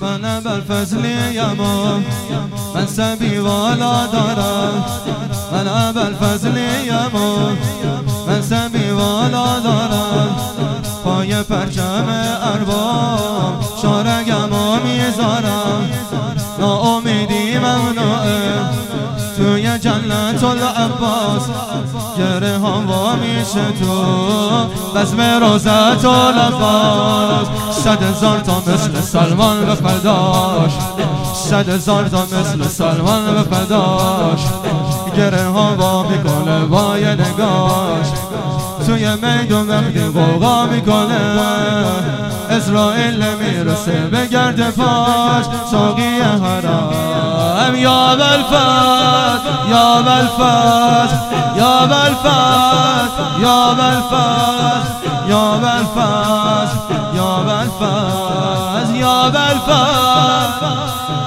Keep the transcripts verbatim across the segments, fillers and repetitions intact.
من ابوالفضلیم و منصبی والا دارم. من ابوالفضلیم و منصبی والا دارم. پای پرچم ارباب شارگمو میذارم. ناامیدی ممنوعه توی جنت العباس. گره هم وا میشه تو بزم روزت العباس. صد هزار تا مثل سلمان به فداش. صد هزار تا مثل سلمان به فداش. گره ها وا میکنه با یه نگاش. توی میدون وقتی غوغا میکنه اسرائیل میرسه به گرد پاش. ساقی حرم یا ابوالفضل یا ابوالفضل یا ابوالفضل یا ابوالفضل یا ابوالفضل یا ابوالفضل یا ابوالفضل.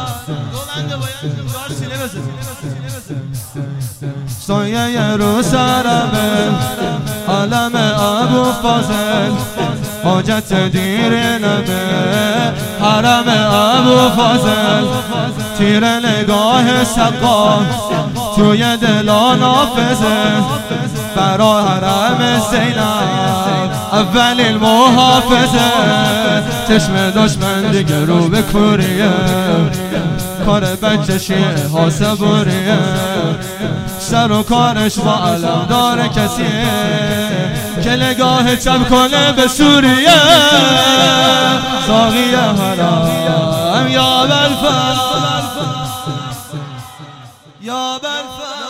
سایه رو سرمه عالم ابوالفضل. حاجت دیر نبه حرم ابوالفضل. تیر نگاه سقا توی دلا نافذه. برا حرم زینب اولین محافظه. چشم دشمن دیگه رو به کوریه. کار بچه شیعه ها صبوریه. سر و کارش با علم داره کسیه که نگاه چپ کنه به سوریه. ساقی حرم یا ابوالفضل یا ابوالفضل.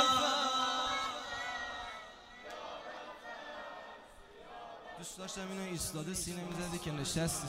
دوست داشتم اینو ایستاده سینه میزدی که نشستی.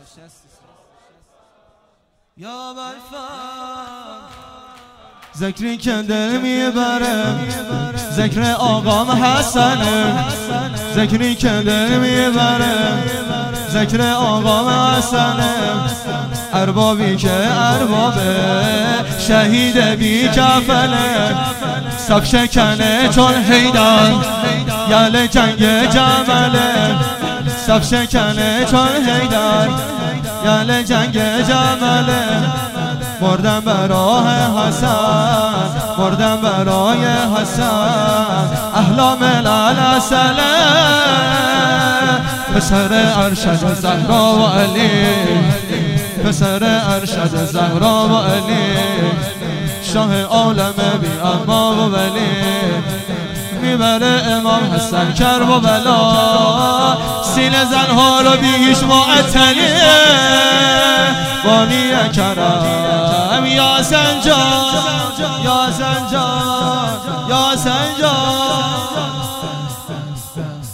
یا ابوالفضل ذکری که دل میبره ذکر آقام حسنه. ذکری که دل میبره ذکر آقام حسنه. اربابی که اربابه شهید بی کفنه. صف شکنه چون حیدر یل جنگ جمله. صف شکنه چون حیدر یل جنگ جمله. مردم برای حسن مردم برای حسن. احلام العسله پسر ارشد زهرا و علی. پسر ارشد زهرا و علی. شاه عالم بی اما و ولی. میبره امام حسن کربلا. سینه زنها رو بیش معطلی. بانی کرم یا سنجان یا سنجان یا سنجان